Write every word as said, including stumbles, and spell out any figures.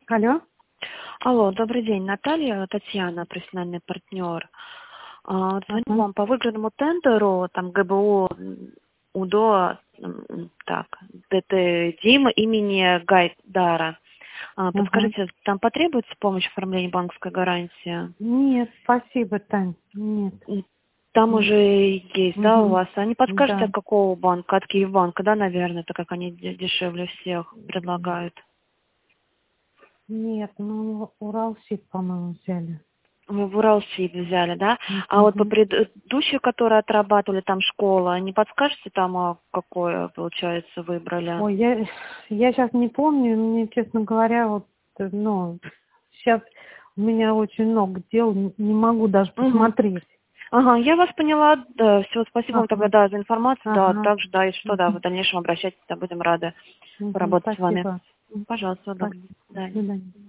Алло. Алло, добрый день, Наталья, Татьяна, профессиональный партнер. А, Звоню Ага. вам по выигранному тендеру, там ГБУ м, УДО, м, так, ДТ Дима имени Гайдара. А, Ага. Подскажите, там потребуется помощь в оформлении банковской гарантии? Нет, спасибо, Тань. Нет. М, Там М, уже есть, да, у Мгм. вас? А не подскажете, Да. от какого банка? От Киевбанка, да, наверное, так как они де- дешевле всех предлагают. Нет, ну Уралсиб, по-моему, взяли. Вы в Уралсиб взяли, да? А вот по Мгм. предыдущей, которые отрабатывали там школа, не подскажете там, а, какое, получается, выбрали? Ой, я, я сейчас не помню, мне, честно говоря, вот, э, ну, сейчас у меня очень много дел, н- не могу даже Угу. посмотреть. Ага, я вас поняла, да, все, спасибо вам тогда, Ага. да, за информацию, да, Ага. также, да, и что, да, в Мгм. дальнейшем обращайтесь, да, будем рады Мгм. поработать с вами. Спасибо. М, Пожалуйста, удобно. Спасибо. До До свидания. свидания.